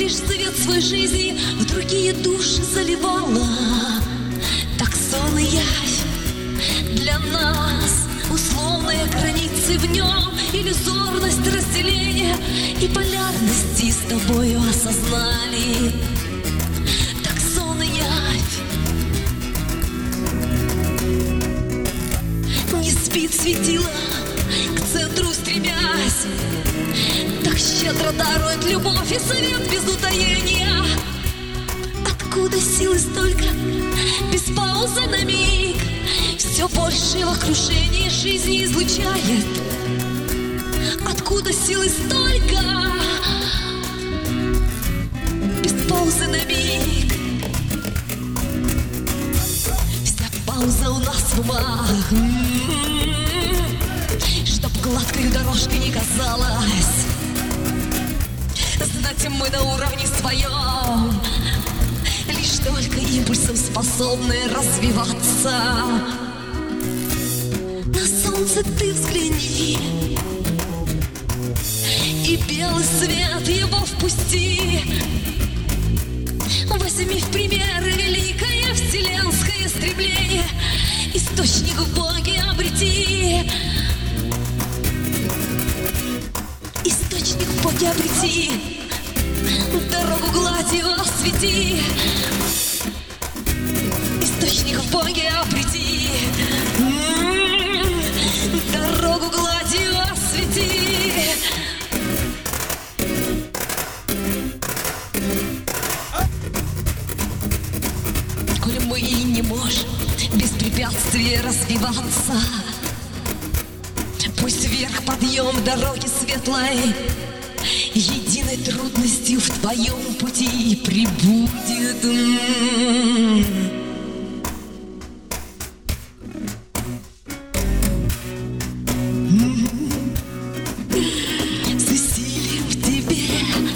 лишь свет своей жизни в другие души заливала. Так сон и явь для нас, условные границы в нем, иллюзорность разделения и полярности с тобою осознали. Так сон и явь. Не спит светило, к центру стремясь, так щедро дарует любовь и совет без утаения. Откуда силы столько, без паузы на миг, все большего крушения жизни излучает? Откуда силы столько, без паузы на миг? Вся пауза у нас в умах, чтоб гладкой дорожкой не казалось. Знаете, мы на уровне своем, лишь только импульсом способны развиваться. На солнце ты взгляни и белый свет его впусти. Возьми в пример великое вселенское стремление, источник в Боге обрети. Источник в Боге обрети, дорогу гладью освети. Источник в Боге обрети, дорогу гладью освети. Коли мы и не можем без препятствий развиваться, пусть вверх подъем дороги светлой единой трудностью в твоем пути прибудет. С усилием в тебе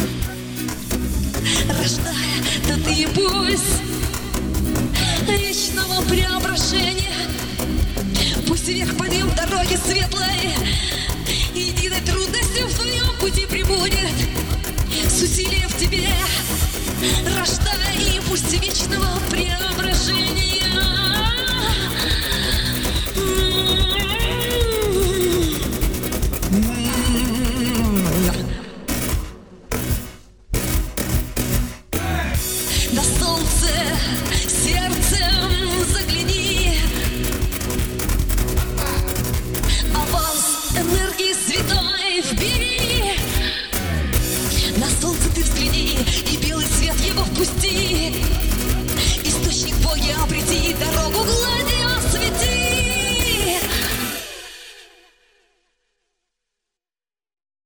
рождая тот импульс вечного преображения. Пусть вверх подъем дороги светлой единой трудностью в твоем пути прибудет. С усилием в тебе рождая импульс вечного преображения.